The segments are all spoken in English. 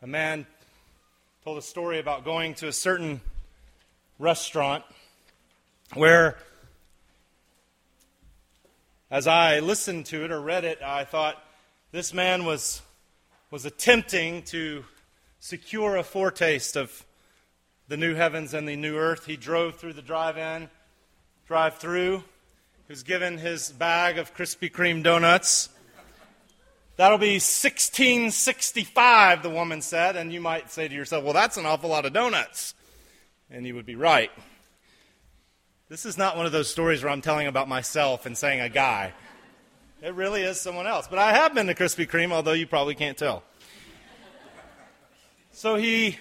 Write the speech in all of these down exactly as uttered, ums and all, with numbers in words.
A man told a story about going to a certain restaurant where, as I listened to it or read it, I thought this man was was attempting to secure a foretaste of the new heavens and the new earth. He drove through the drive-in, drive-through. He was given his bag of Krispy Kreme donuts. That'll be sixteen sixty-five, the woman said, and you might say to yourself, well, that's an awful lot of donuts. And you would be right. This is not one of those stories where I'm telling about myself and saying a guy. It really is someone else. But I have been to Krispy Kreme, although you probably can't tell. So he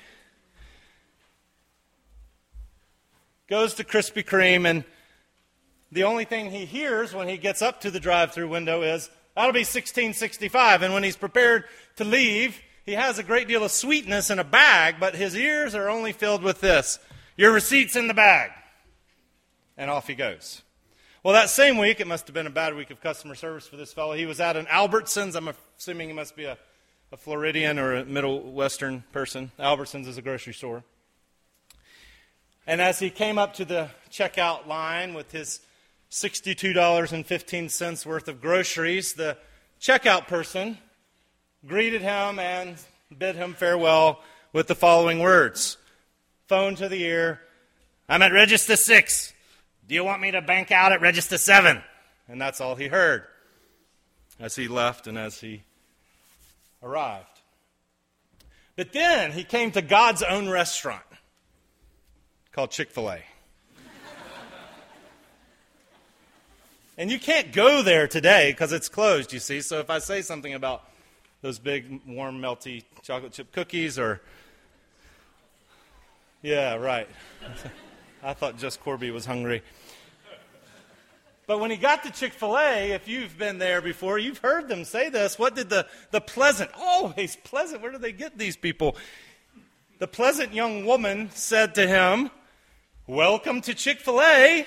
goes to Krispy Kreme, and the only thing he hears when he gets up to the drive-thru window is, that'll be sixteen sixty-five. And when he's prepared to leave, he has a great deal of sweetness in a bag, but his ears are only filled with this: your receipt's in the bag. And off he goes. Well, that same week, it must have been a bad week of customer service for this fellow. He was at an Albertsons. I'm assuming he must be a, a Floridian or a Middle Western person. Albertsons is a grocery store. And as he came up to the checkout line with his sixty-two dollars and fifteen cents worth of groceries, the checkout person greeted him and bid him farewell with the following words. Phone to the ear, I'm at register six. Do you want me to bank out at register seven? And that's all he heard as he left and as he arrived. But then he came to God's own restaurant called Chick-fil-A. And you can't go there today because it's closed, you see. So if I say something about those big, warm, melty chocolate chip cookies or... Yeah, right. I thought just Corby was hungry. But when he got to Chick-fil-A, if you've been there before, you've heard them say this. What did the, the pleasant, always pleasant, where do they get these people? The pleasant young woman said to him, welcome to Chick-fil-A.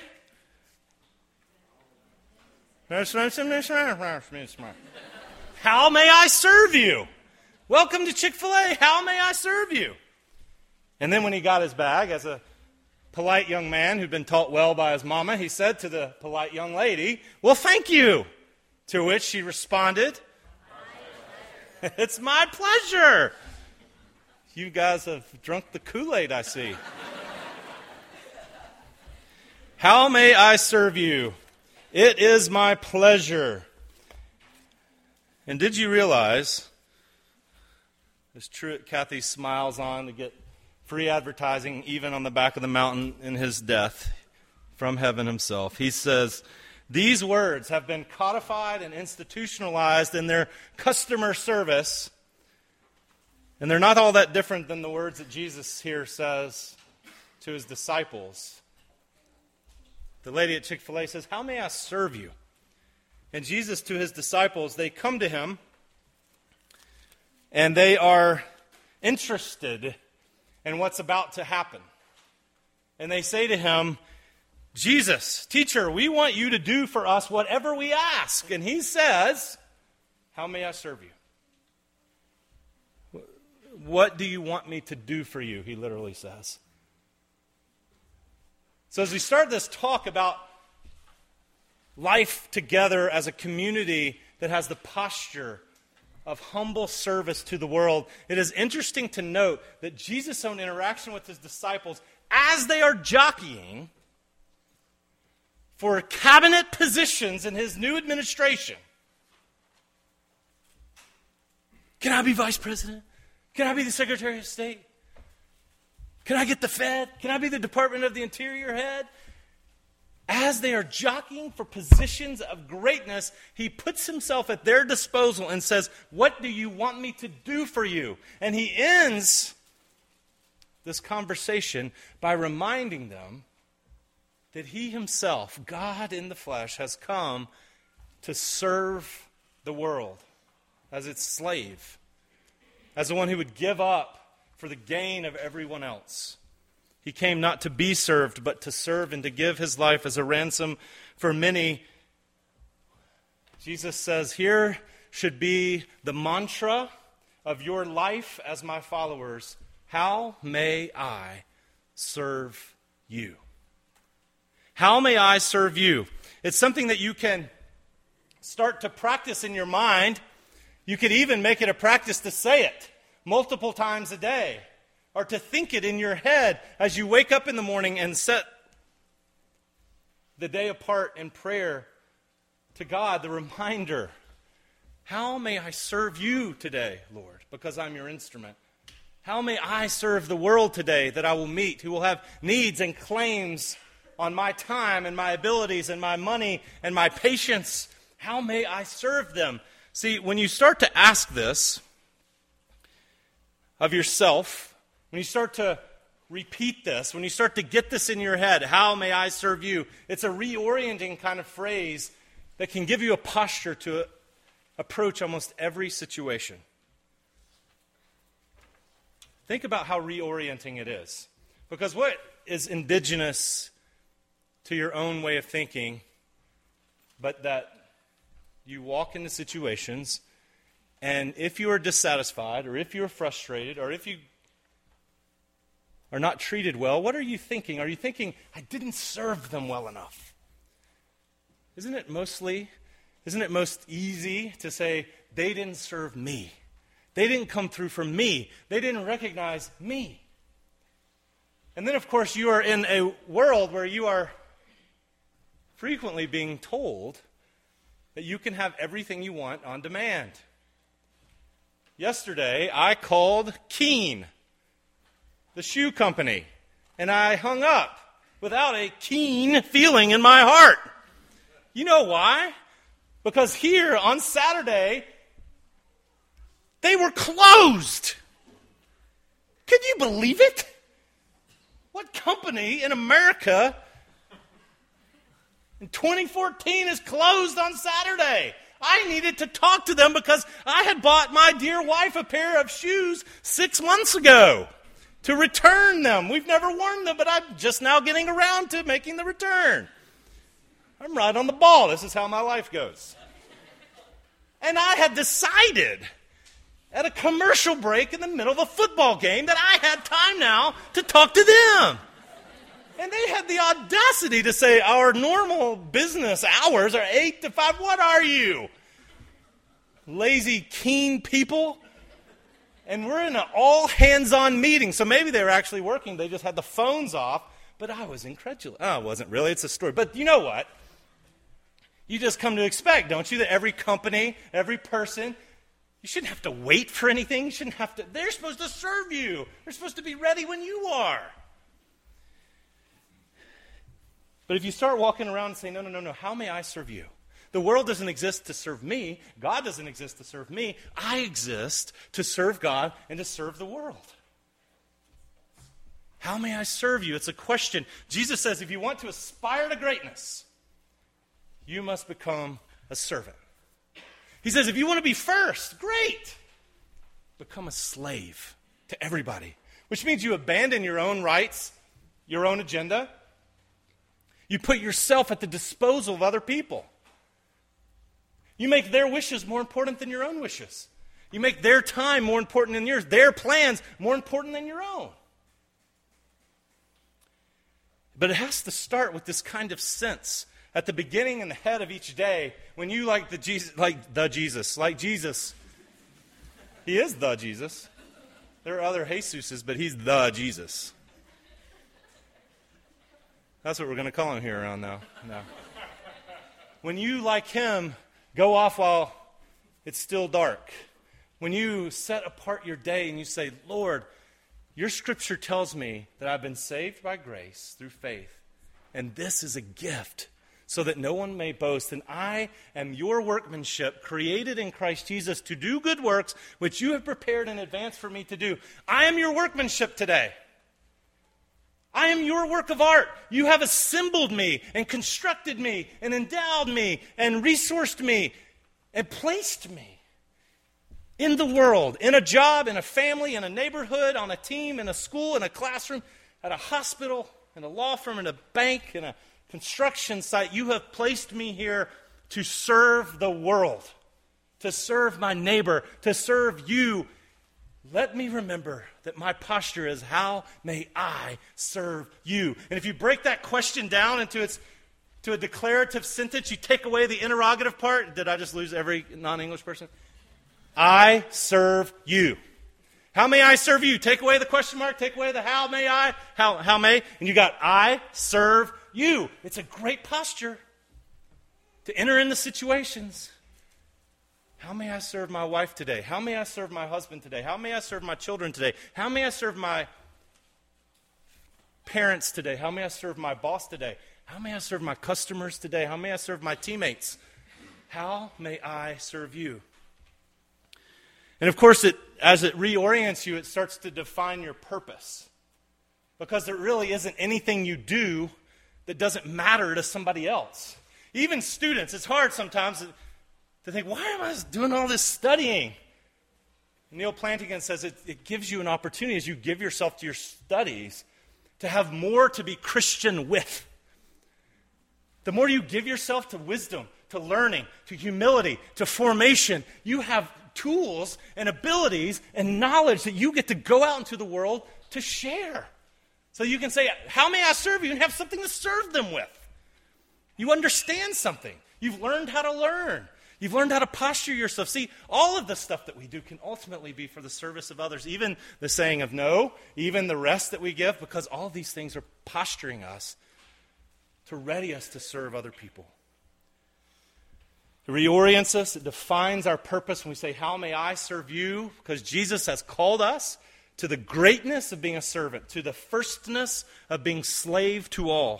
How may I serve you? Welcome to Chick-fil-A. How may I serve you? And then when he got his bag, as a polite young man who'd been taught well by his mama, he said to the polite young lady, well, thank you. To which she responded, it's my pleasure. You guys have drunk the Kool-Aid, I see. How may I serve you? It is my pleasure. And did you realize, as Truett Cathy smiles on to get free advertising even on the back of the mountain in his death from heaven himself, he says, these words have been codified and institutionalized in their customer service, and they're not all that different than the words that Jesus here says to his disciples. The lady at Chick-fil-A says, how may I serve you? And Jesus to his disciples, they come to him, and they are interested in what's about to happen. And they say to him, Jesus, teacher, we want you to do for us whatever we ask. And he says, how may I serve you? What do you want me to do for you? He literally says. So as we start this talk about life together as a community that has the posture of humble service to the world, it is interesting to note that Jesus' own interaction with his disciples, as they are jockeying for cabinet positions in his new administration. Can I be vice president? Can I be the Secretary of State? Can I get the Fed? Can I be the Department of the Interior head? As they are jockeying for positions of greatness, he puts himself at their disposal and says, what do you want me to do for you? And he ends this conversation by reminding them that he himself, God in the flesh, has come to serve the world as its slave, as the one who would give up for the gain of everyone else. He came not to be served, but to serve and to give his life as a ransom for many. Jesus says, here should be the mantra of your life as my followers, how may I serve you? How may I serve you? It's something that you can start to practice in your mind. You could even make it a practice to say it multiple times a day, or to think it in your head as you wake up in the morning and set the day apart in prayer to God, the reminder, how may I serve you today, Lord, because I'm your instrument? How may I serve the world today that I will meet, who will have needs and claims on my time and my abilities and my money and my patience? How may I serve them? See, when you start to ask this of yourself, when you start to repeat this, when you start to get this in your head, how may I serve you? It's a reorienting kind of phrase that can give you a posture to approach almost every situation. Think about how reorienting it is. Because what is indigenous to your own way of thinking, but that you walk into situations, and if you are dissatisfied, or if you're frustrated, or if you are not treated well, what are you thinking? Are you thinking, I didn't serve them well enough? Isn't it mostly, isn't it most easy to say, they didn't serve me. They didn't come through for me. They didn't recognize me. And then, of course, you are in a world where you are frequently being told that you can have everything you want on demand. Yesterday, I called Keen, the shoe company, and I hung up without a keen feeling in my heart. You know why? Because here on Saturday, they were closed. Could you believe it? What company in America in twenty fourteen is closed on Saturday? I needed to talk to them because I had bought my dear wife a pair of shoes six months ago to return them. We've never worn them, but I'm just now getting around to making the return. I'm right on the ball. This is how my life goes. And I had decided at a commercial break in the middle of a football game that I had time now to talk to them. And they had the audacity to say, our normal business hours are eight to five. What are you? Lazy, keen people? And we're in an all-hands-on meeting. So maybe they were actually working. They just had the phones off. But I was incredulous. Oh, it wasn't really. It's a story. But you know what? You just come to expect, don't you, that every company, every person, you shouldn't have to wait for anything. You shouldn't have to. They're supposed to serve you. They're supposed to be ready when you are. But if you start walking around and saying, no, no, no, no, how may I serve you? The world doesn't exist to serve me. God doesn't exist to serve me. I exist to serve God and to serve the world. How may I serve you? It's a question. Jesus says if you want to aspire to greatness, you must become a servant. He says if you want to be first, great. Become a slave to everybody, which means you abandon your own rights, your own agenda. You put yourself at the disposal of other people. You make their wishes more important than your own wishes. You make their time more important than yours, their plans more important than your own. But it has to start with this kind of sense at the beginning and the head of each day when you like the Jesus, like the Jesus, like Jesus. He is the Jesus. There are other Jesuses, but he's the Jesus. That's what we're going to call him here around now. No. When you, like him, go off while it's still dark, when you set apart your day and you say, Lord, your scripture tells me that I've been saved by grace through faith, and this is a gift so that no one may boast, and I am your workmanship, created in Christ Jesus to do good works, which you have prepared in advance for me to do. I am your workmanship today. I am your work of art. You have assembled me and constructed me and endowed me and resourced me and placed me in the world, in a job, in a family, in a neighborhood, on a team, in a school, in a classroom, at a hospital, in a law firm, in a bank, in a construction site. You have placed me here to serve the world, to serve my neighbor, to serve you let me remember that my posture is, how may I serve you? And if you break that question down into its to a declarative sentence, you take away the interrogative part. Did I just lose every non-English person? I serve you. How may I serve you? Take away the question mark, take away the how may I, how, how may, and you got I serve you. It's a great posture to enter into situations. How may I serve my wife today? How may I serve my husband today? How may I serve my children today? How may I serve my parents today? How may I serve my boss today? How may I serve my customers today? How may I serve my teammates? How may I serve you? And of course, it, as it reorients you, it starts to define your purpose. Because there really isn't anything you do that doesn't matter to somebody else. Even students, it's hard sometimes to, to think, why am I doing all this studying? Neil Plantinga says it, it gives you an opportunity as you give yourself to your studies to have more to be Christian with. The more you give yourself to wisdom, to learning, to humility, to formation, you have tools and abilities and knowledge that you get to go out into the world to share. So you can say, how may I serve you? And have something to serve them with. You understand something. You've learned how to learn. You've learned how to posture yourself. See, all of the stuff that we do can ultimately be for the service of others. Even the saying of no, even the rest that we give, because all these things are posturing us to ready us to serve other people. It reorients us. It defines our purpose when we say, how may I serve you? Because Jesus has called us to the greatness of being a servant, to the firstness of being slave to all.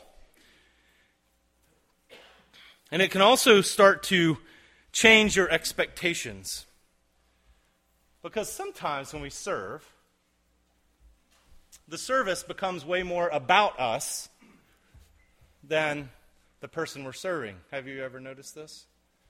And it can also start to change your expectations. Because sometimes when we serve, the service becomes way more about us than the person we're serving. Have you ever noticed this?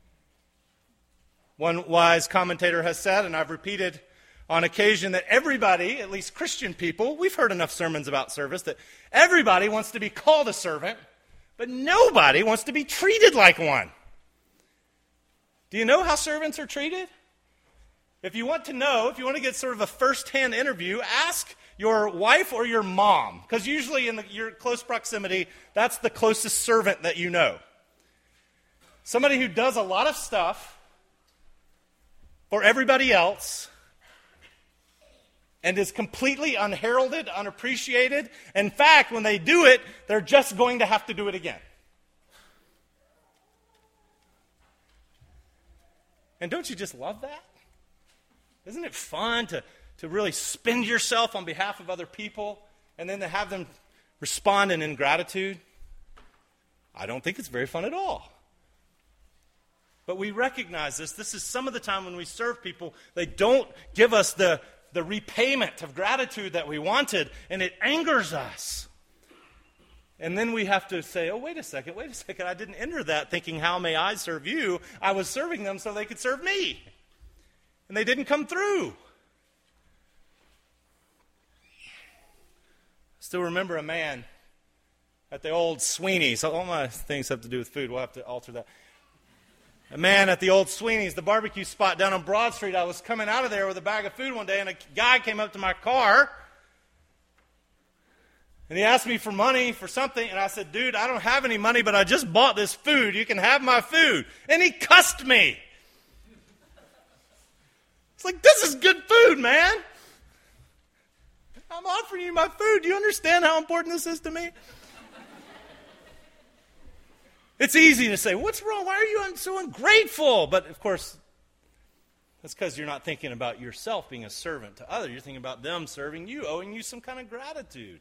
One wise commentator has said, and I've repeated on occasion, that everybody, at least Christian people, we've heard enough sermons about service, that everybody wants to be called a servant, but nobody wants to be treated like one. Do you know how servants are treated? If you want to know, if you want to get sort of a first-hand interview, ask your wife or your mom, because usually in the, your close proximity, that's the closest servant that you know. Somebody who does a lot of stuff for everybody else and is completely unheralded, unappreciated. In fact, when they do it, they're just going to have to do it again. And don't you just love that? Isn't it fun to, to really spend yourself on behalf of other people and then to have them respond in ingratitude? I don't think it's very fun at all. But we recognize this. This is some of the time when we serve people, they don't give us the, the repayment of gratitude that we wanted, and it angers us. And then we have to say, oh, wait a second, wait a second. I didn't enter that thinking, how may I serve you? I was serving them so they could serve me. And they didn't come through. Still remember a man at the old Sweeney's. All my things have to do with food. We'll have to alter that. A man at the old Sweeney's, the barbecue spot down on Broad Street. I was coming out of there with a bag of food one day, and a guy came up to my car, and he asked me for money for something, and I said, dude, I don't have any money, but I just bought this food. You can have my food. And he cussed me. It's like, this is good food, man. I'm offering you my food. Do you understand how important this is to me? It's easy to say, what's wrong? Why are you so ungrateful? But, of course, that's because you're not thinking about yourself being a servant to others. You're thinking about them serving you, owing you some kind of gratitude.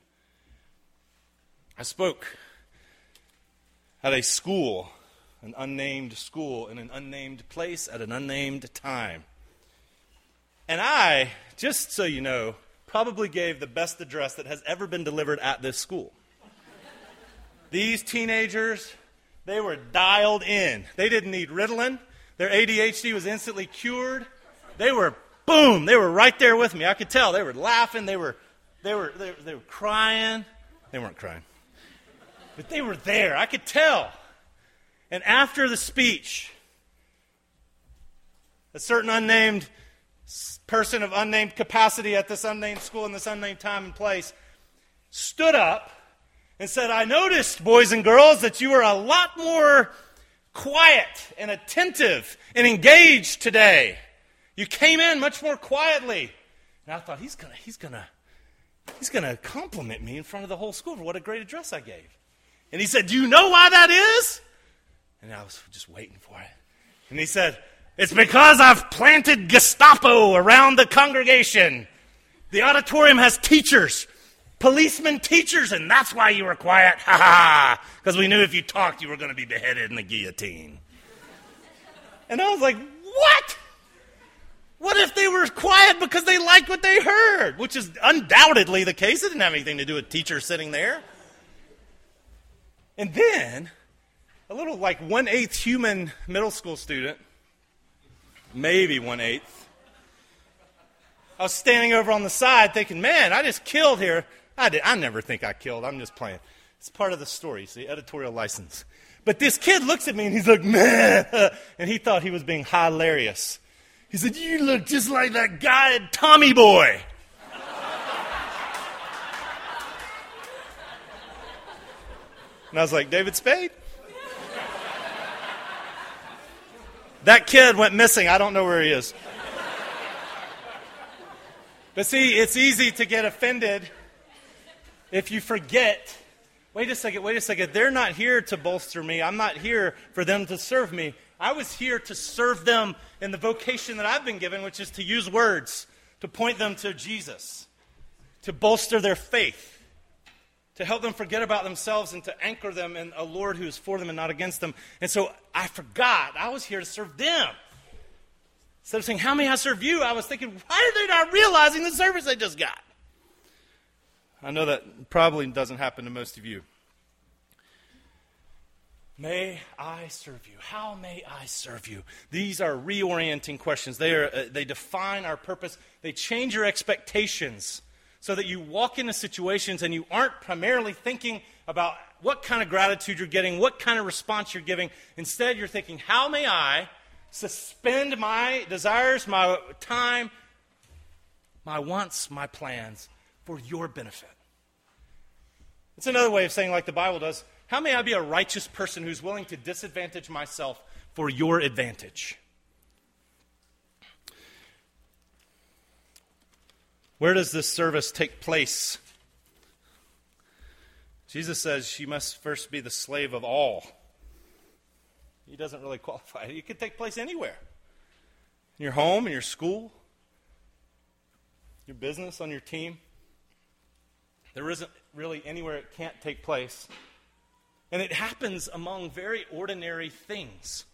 I spoke at a school, an unnamed school, in an unnamed place at an unnamed time. And I, just so you know, probably gave the best address that has ever been delivered at this school. These teenagers, they were dialed in. They didn't need Ritalin. Their A D H D was instantly cured. They were, boom, they were right there with me. I could tell. They were laughing. They were, they were, they were, they were crying. They weren't crying. But they were there. I could tell. And after the speech, a certain unnamed person of unnamed capacity at this unnamed school in this unnamed time and place, stood up and said, I noticed, boys and girls, that you were a lot more quiet and attentive and engaged today. You came in much more quietly. And I thought, he's gonna, he's gonna, he's gonna compliment me in front of the whole school for what a great address I gave. And he said, do you know why that is? And I was just waiting for it. And he said, it's because I've planted Gestapo around the congregation. The auditorium has teachers, policemen teachers, and that's why you were quiet. Ha ha! Because we knew if you talked, you were going to be beheaded in the guillotine. And I was like, what? What if they were quiet because they liked what they heard? Which is undoubtedly the case. It didn't have anything to do with teachers sitting there. And then, a little like one-eighth human middle school student, maybe one-eighth, I was standing over on the side thinking, man, I just killed here. I did. I never think I killed. I'm just playing. It's part of the story, see, editorial license. But this kid looks at me and he's like, man, and he thought he was being hilarious. He said, you look just like that guy at Tommy Boy. And I was like, David Spade? That kid went missing. I don't know where he is. But see, it's easy to get offended if you forget, wait a second, wait a second, they're not here to bolster me. I'm not here for them to serve me. I was here to serve them in the vocation that I've been given, which is to use words, to point them to Jesus, to bolster their faith, to help them forget about themselves and to anchor them in a Lord who is for them and not against them. And so I forgot. I was here to serve them. Instead of saying, how may I serve you? I was thinking, why are they not realizing the service they just got? I know that probably doesn't happen to most of you. May I serve you? How may I serve you? These are reorienting questions. They are uh, they define our purpose. They change your expectations so that you walk into situations and you aren't primarily thinking about what kind of gratitude you're getting, what kind of response you're giving. Instead, you're thinking, how may I suspend my desires, my time, my wants, my plans for your benefit? It's another way of saying, like the Bible does, how may I be a righteous person who's willing to disadvantage myself for your advantage? Where does this service take place? Jesus says she must first be the slave of all. He doesn't really qualify. It could take place anywhere. In your home, in your school, your business, on your team. There isn't really anywhere it can't take place. And it happens among very ordinary things.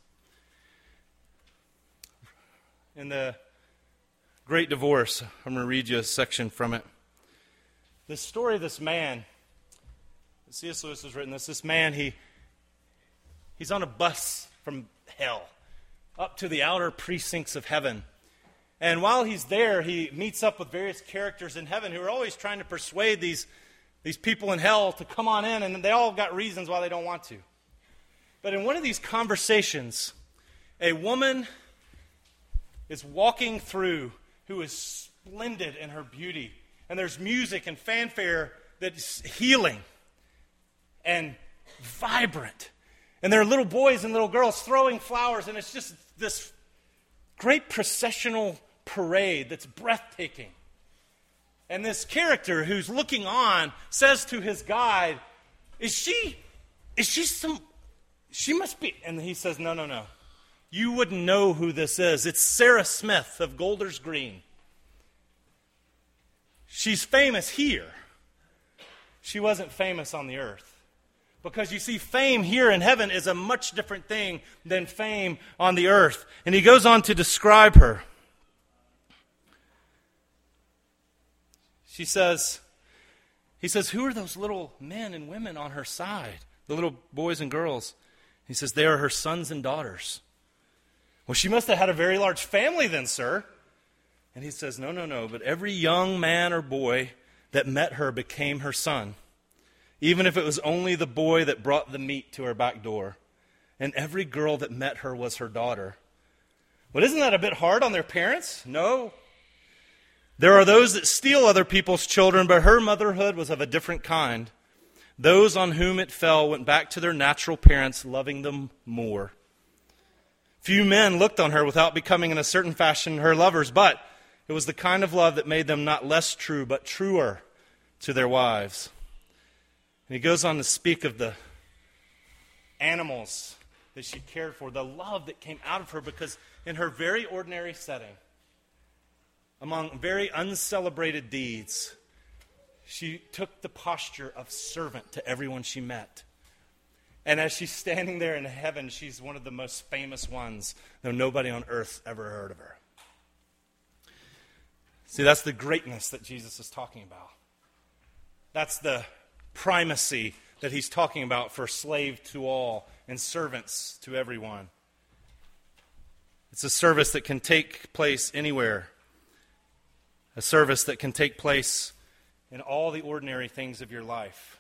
In the Great Divorce, I'm going to read you a section from it. The story of this man, C S Lewis has written this, this man, he he's on a bus from hell up to the outer precincts of heaven. And while he's there, he meets up with various characters in heaven who are always trying to persuade these, these people in hell to come on in, and they all got reasons why they don't want to. But in one of these conversations, a woman is walking through who is splendid in her beauty. And there's music and fanfare that's healing and vibrant. And there are little boys and little girls throwing flowers, and it's just this great processional parade that's breathtaking. And this character who's looking on says to his guide, is she, is she some, she must be, and he says, no, no, no. You wouldn't know who this is. It's Sarah Smith of Golders Green. She's famous here. She wasn't famous on the earth. Because you see, fame here in heaven is a much different thing than fame on the earth. And he goes on to describe her. She says, he says, who are those little men and women on her side? The little boys and girls. He says, they are her sons and daughters. Well, she must have had a very large family then, sir. And he says, no, no, no, but every young man or boy that met her became her son, even if it was only the boy that brought the meat to her back door. And every girl that met her was her daughter. But isn't that a bit hard on their parents? No, There are those that steal other people's children, but her motherhood was of a different kind. Those on whom it fell went back to their natural parents, loving them more. Few men looked on her without becoming in a certain fashion her lovers, but it was the kind of love that made them not less true, but truer to their wives. And he goes on to speak of the animals that she cared for, the love that came out of her, because in her very ordinary setting, among very uncelebrated deeds, she took the posture of servant to everyone she met. And as she's standing there in heaven, she's one of the most famous ones, though nobody on earth ever heard of her. See, that's the greatness that Jesus is talking about. That's the primacy that he's talking about for slave to all and servants to everyone. It's a service that can take place anywhere. A service that can take place in all the ordinary things of your life.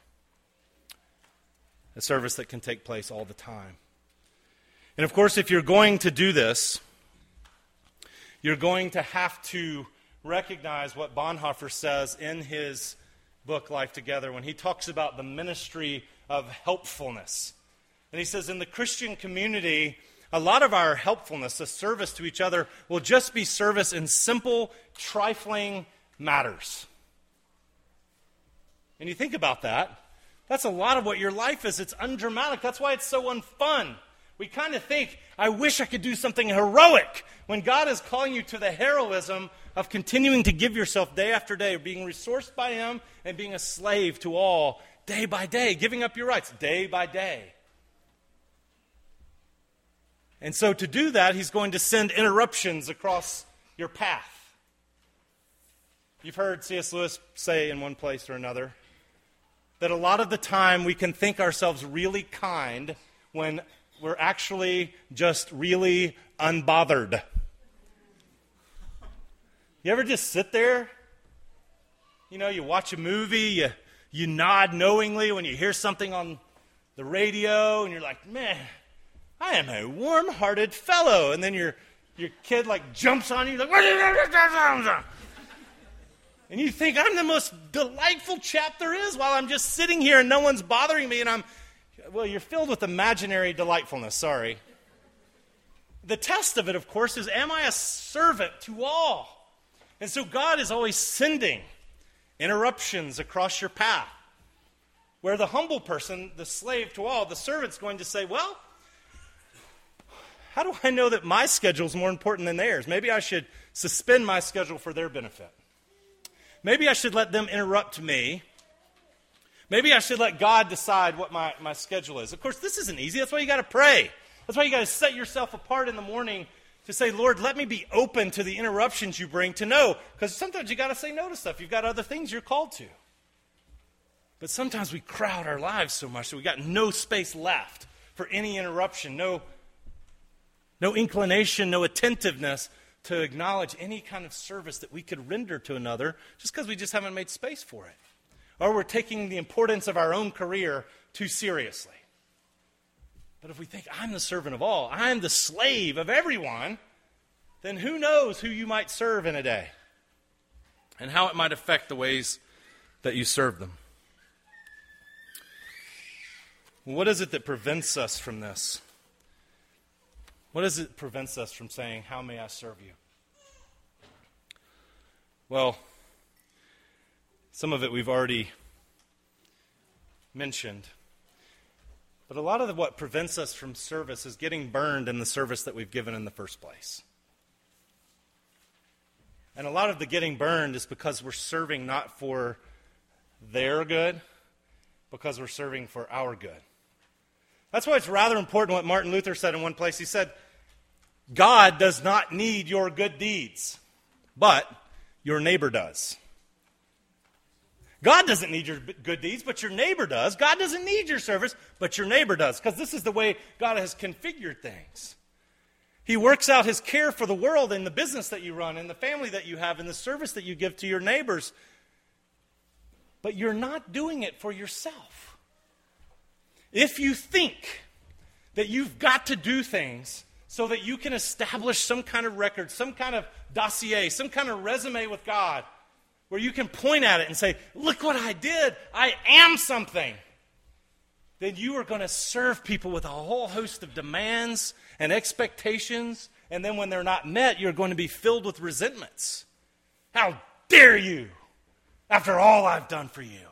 A service that can take place all the time. And of course, if you're going to do this, you're going to have to recognize what Bonhoeffer says in his book, Life Together, when he talks about the ministry of helpfulness. And he says, in the Christian community, a lot of our helpfulness, the service to each other, will just be service in simple, trifling matters. And you think about that, that's a lot of what your life is. It's undramatic. That's why it's so unfun. We kind of think, I wish I could do something heroic, when God is calling you to the heroism of continuing to give yourself day after day, being resourced by Him and being a slave to all day by day, giving up your rights day by day. And so to do that, He's going to send interruptions across your path. You've heard C S Lewis say in one place or another that a lot of the time we can think ourselves really kind when we're actually just really unbothered. You ever just sit there? You know, you watch a movie, you, you nod knowingly when you hear something on the radio, and you're like, man, I am a warm-hearted fellow. And then your your kid like jumps on you, like, what is and you think, I'm the most delightful chap there is while I'm just sitting here and no one's bothering me, and I'm, well, you're filled with imaginary delightfulness, sorry. The test of it, of course, is, am I a servant to all? And so God is always sending interruptions across your path, where the humble person, the slave to all, the servant's going to say, well, how do I know that my schedule is more important than theirs? Maybe I should suspend my schedule for their benefit. Maybe I should let them interrupt me. Maybe I should let God decide what my, my schedule is. Of course, this isn't easy. That's why you got to pray. That's why you got to set yourself apart in the morning to say, Lord, let me be open to the interruptions you bring to know. Because sometimes you got to say no to stuff. You've got other things you're called to. But sometimes we crowd our lives so much that we got no space left for any interruption, no, no inclination, no attentiveness to acknowledge any kind of service that we could render to another just because we just haven't made space for it. Or we're taking the importance of our own career too seriously. But if we think, I'm the servant of all, I'm the slave of everyone, then who knows who you might serve in a day and how it might affect the ways that you serve them. What is it that prevents us from this? What is it that prevents us from saying, how may I serve you? Well, some of it we've already mentioned. But a lot of what prevents us from service is getting burned in the service that we've given in the first place. And a lot of the getting burned is because we're serving not for their good, because we're serving for our good. That's why it's rather important what Martin Luther said in one place. He said, God does not need your good deeds, but your neighbor does. God doesn't need your good deeds, but your neighbor does. God doesn't need your service, but your neighbor does, because this is the way God has configured things. He works out His care for the world in the business that you run, in the family that you have, in the service that you give to your neighbors. But you're not doing it for yourself. If you think that you've got to do things so that you can establish some kind of record, some kind of dossier, some kind of resume with God where you can point at it and say, look what I did. I am something. Then you are going to serve people with a whole host of demands and expectations. And then when they're not met, you're going to be filled with resentments. How dare you, after all I've done for you?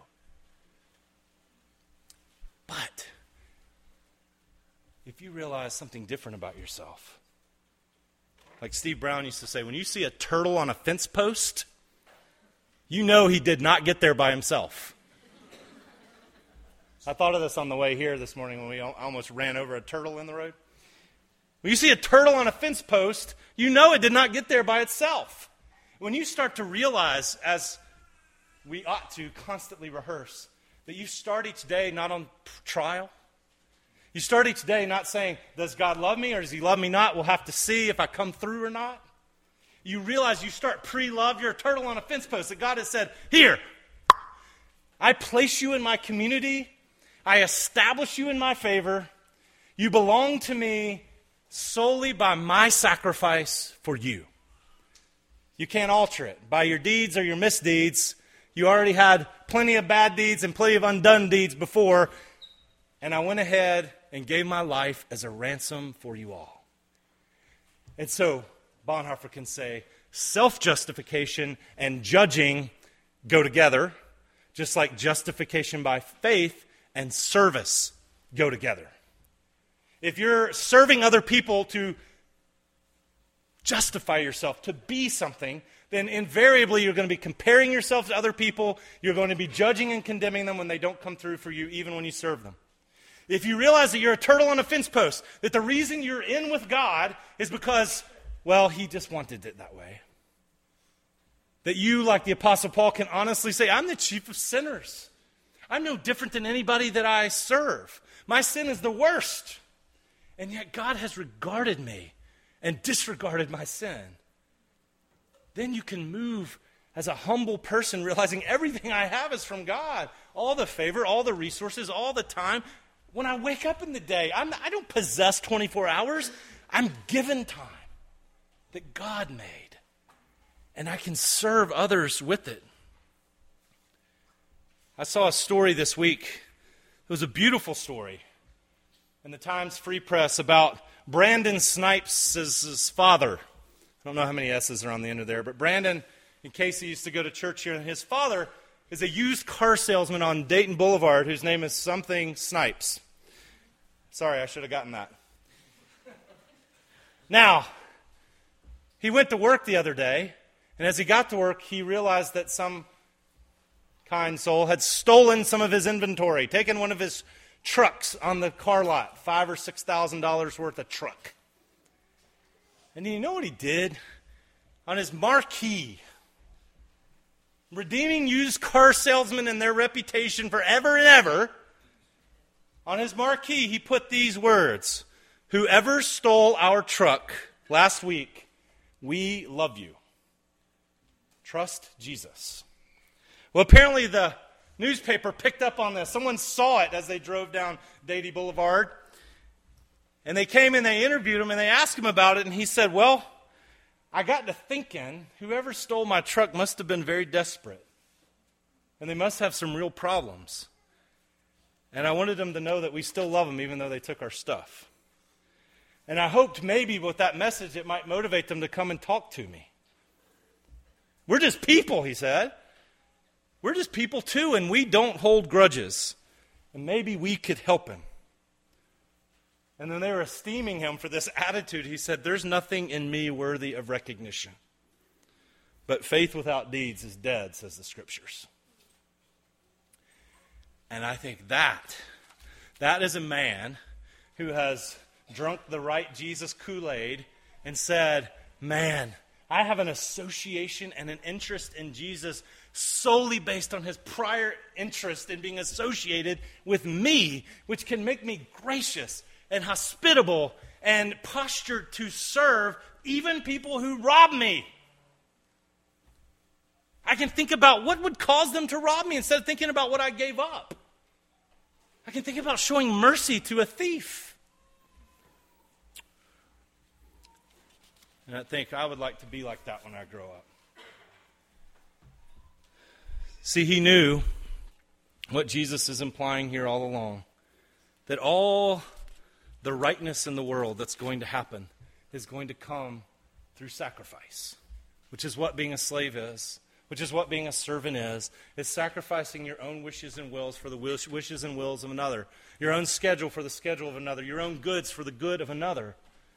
But if you realize something different about yourself, like Steve Brown used to say, when you see a turtle on a fence post, you know he did not get there by himself. I thought of this on the way here this morning when we almost ran over a turtle in the road. When you see a turtle on a fence post, you know it did not get there by itself. When you start to realize, as we ought to constantly rehearse, that you start each day not on trial. You start each day not saying, does God love me or does he love me not? We'll have to see if I come through or not. You realize you start pre-love. You're a turtle on a fence post that God has said, here, I place you in my community. I establish you in my favor. You belong to me solely by my sacrifice for you. You can't alter it by your deeds or your misdeeds. You already had plenty of bad deeds and plenty of undone deeds before. And I went ahead and gave my life as a ransom for you all. And so Bonhoeffer can say self-justification and judging go together, just like justification by faith and service go together. If you're serving other people to justify yourself, to be something, then invariably you're going to be comparing yourself to other people. You're going to be judging and condemning them when they don't come through for you, even when you serve them. If you realize that you're a turtle on a fence post, that the reason you're in with God is because, well, he just wanted it that way. That you, like the Apostle Paul, can honestly say, I'm the chief of sinners. I'm no different than anybody that I serve. My sin is the worst. And yet God has regarded me and disregarded my sin. Then you can move as a humble person, realizing everything I have is from God. All the favor, all the resources, all the time. When I wake up in the day, I'm, I don't possess twenty-four hours. I'm given time that God made. And I can serve others with it. I saw a story this week. It was a beautiful story in the Times Free Press about Brandon Snipes' father. I don't know how many S's are on the end of there, but Brandon and Casey used to go to church here, and his father is a used car salesman on Dayton Boulevard whose name is something Snipes. Sorry, I should have gotten that. Now, he went to work the other day, and as he got to work, he realized that some kind soul had stolen some of his inventory, taken one of his trucks on the car lot, five or six thousand dollars worth of truck. And do you know what he did? On his marquee, redeeming used car salesmen and their reputation forever and ever, on his marquee he put these words: whoever stole our truck last week, we love you. Trust Jesus. Well, apparently the newspaper picked up on this. Someone saw it as they drove down Dayton Boulevard. And they came and they interviewed him and they asked him about it. And he said, well, I got to thinking, whoever stole my truck must have been very desperate. And they must have some real problems. And I wanted them to know that we still love them even though they took our stuff. And I hoped maybe with that message it might motivate them to come and talk to me. We're just people, he said. We're just people too, and we don't hold grudges. And maybe we could help him. And then they were esteeming him for this attitude. He said, there's nothing in me worthy of recognition. But faith without deeds is dead, says the Scriptures. And I think that, that is a man who has drunk the right Jesus Kool-Aid and said, man, I have an association and an interest in Jesus solely based on his prior interest in being associated with me, which can make me gracious and hospitable and postured to serve even people who rob me. I can think about what would cause them to rob me instead of thinking about what I gave up. I can think about showing mercy to a thief. And I think I would like to be like that when I grow up. See, he knew what Jesus is implying here all along, that all the rightness in the world that's going to happen is going to come through sacrifice, which is what being a slave is, which is what being a servant is. It's sacrificing your own wishes and wills for the wish, wishes and wills of another, your own schedule for the schedule of another, your own goods for the good of another.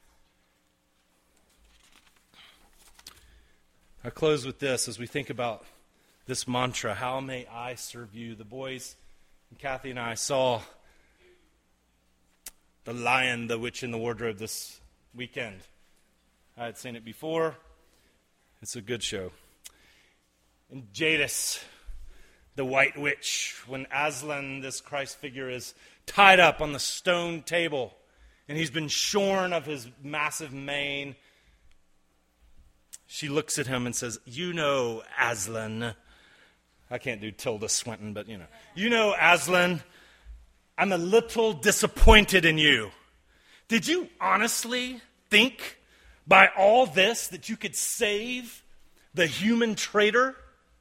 I close with this as we think about this mantra, how may I serve you? The boys, and Kathy and I saw The Lion, the Witch in the Wardrobe this weekend. I had seen it before. It's a good show. And Jadis, the White Witch, when Aslan, this Christ figure, is tied up on the stone table, and he's been shorn of his massive mane, she looks at him and says, you know, Aslan, I can't do Tilda Swinton, but you know, you know, Aslan, I'm a little disappointed in you. Did you honestly think by all this that you could save the human traitor?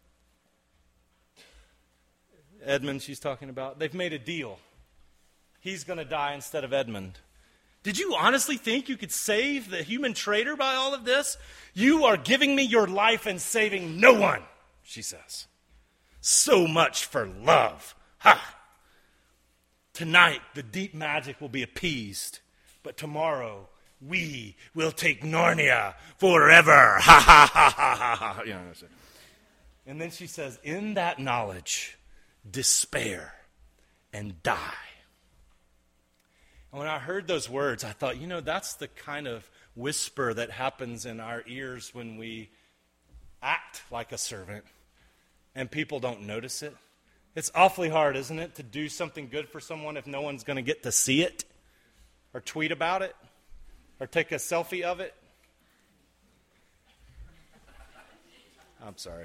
Edmund she's talking about. They've made a deal. He's going to die instead of Edmund. Did you honestly think you could save the human traitor by all of this? You are giving me your life and saving no one, she says. So much for love. Ha! Tonight, the deep magic will be appeased, but tomorrow, we will take Narnia forever. Ha ha ha ha ha ha. You know what I'm saying? And then she says, in that knowledge, despair and die. And when I heard those words, I thought, you know, that's the kind of whisper that happens in our ears when we act like a servant and people don't notice it. It's awfully hard, isn't it, to do something good for someone if no one's going to get to see it or tweet about it or take a selfie of it. I'm sorry.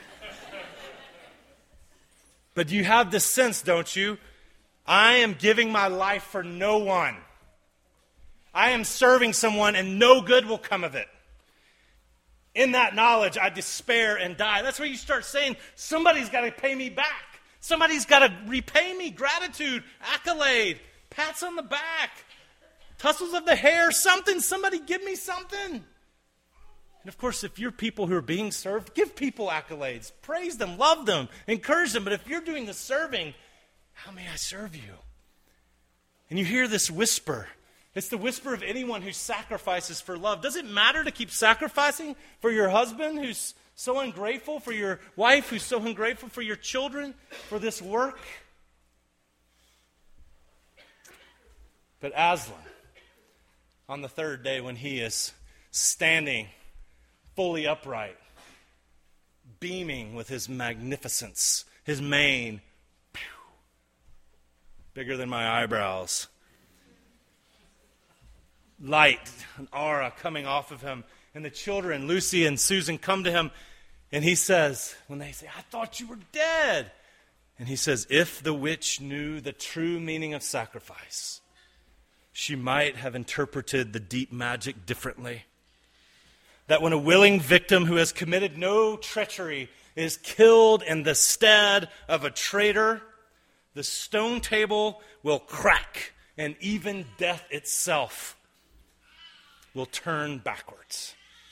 But you have this sense, don't you? I am giving my life for no one. I am serving someone and no good will come of it. In that knowledge, I despair and die. That's where you start saying, somebody's got to pay me back. Somebody's got to repay me. Gratitude, accolade, pats on the back, tussles of the hair, something. Somebody give me something. And of course, if you're people who are being served, give people accolades. Praise them, love them, encourage them. But if you're doing the serving, how may I serve you? And you hear this whisper. It's the whisper of anyone who sacrifices for love. Does it matter to keep sacrificing for your husband who's so ungrateful, for your wife who's so ungrateful, for your children, for this work? But Aslan, on the third day when he is standing fully upright, beaming with his magnificence, his mane, pew, bigger than my eyebrows, light, an aura coming off of him. And the children, Lucy and Susan, come to him. And he says, when they say, I thought you were dead. And he says, if the witch knew the true meaning of sacrifice, she might have interpreted the deep magic differently. That when a willing victim who has committed no treachery is killed in the stead of a traitor, the stone table will crack, and even death itself will turn backwards.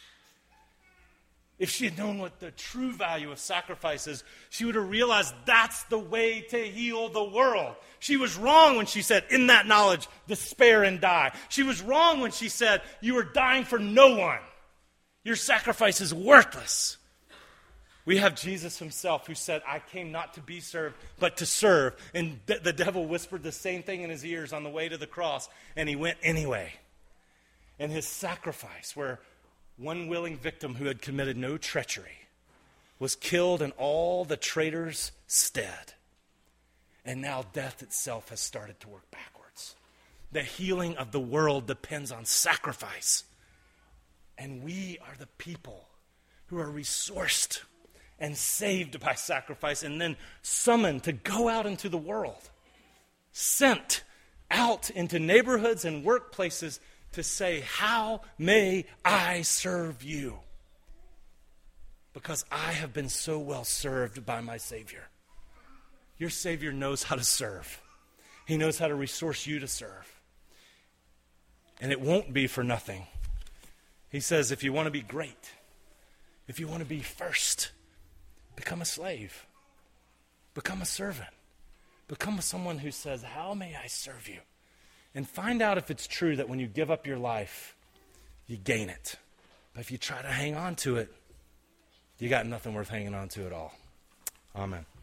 If she had known what the true value of sacrifice is, she would have realized that's the way to heal the world. She was wrong when she said, in that knowledge, despair and die. She was wrong when she said, you are dying for no one. Your sacrifice is worthless. We have Jesus himself who said, I came not to be served, but to serve. And th- the devil whispered the same thing in his ears on the way to the cross, and he went anyway. And his sacrifice, where one willing victim who had committed no treachery was killed in all the traitors' stead. And now death itself has started to work backwards. The healing of the world depends on sacrifice. And we are the people who are resourced and saved by sacrifice and then summoned to go out into the world, sent out into neighborhoods and workplaces to say, how may I serve you? Because I have been so well served by my Savior. Your Savior knows how to serve. He knows how to resource you to serve. And it won't be for nothing. He says, if you want to be great, if you want to be first, become a slave. Become a servant. Become someone who says, how may I serve you? And find out if it's true that when you give up your life, you gain it. But if you try to hang on to it, you got nothing worth hanging on to at all. Amen.